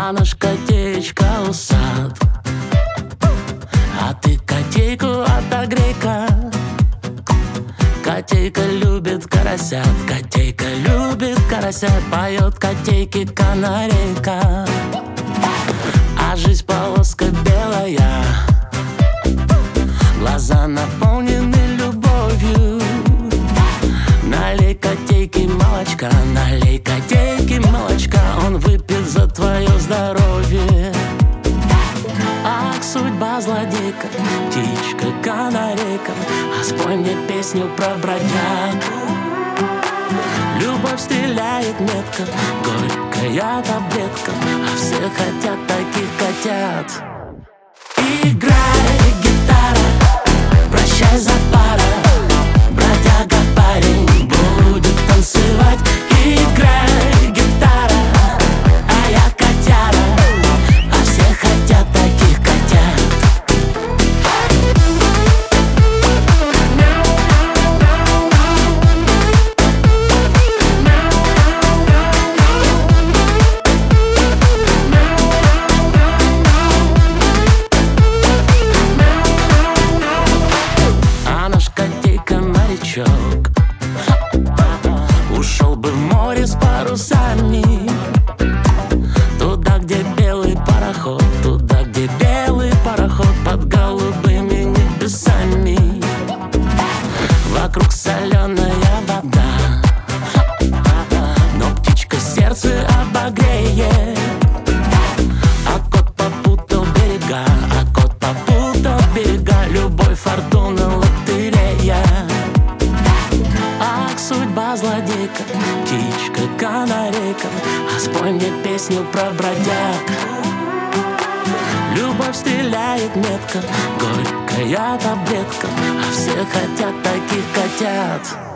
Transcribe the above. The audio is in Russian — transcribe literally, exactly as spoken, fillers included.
а наш котеечка усат. А ты котейку отогрей-ка. Котейка любит карасят, котейка любит карасят, поет котейке канарейка. А жизнь полоска белая, глаза наполнены любовью. Налей котейке молочка, налей котейке молочка, он выпьет за твое здоровье. Ах, судьба злодейка, птичка, канарейка, а спой мне песню про бродяг. Любовь стреляет метко, горькая таблетка, а все хотят таких котят. Играй, гитара, прощай за пара, бродяга парень будет танцевать. Играй, гитара, а я котяра, а все хотят таких котят. А наш котейка-морячок ушел бы в море с парусами, туда, где белый пароход, туда, где белый пароход под голубыми небесами. Вокруг соленая вода, но птичка сердце обогреет. А кот попутал берега, а кот попутал берега, любовь, фортуна, лотерея. Ах, судьба злодейка, птичка, канарейка, а спой мне песню про бродяг. Любовь стреляет метко, горькая таблетка, а все хотят таких котят.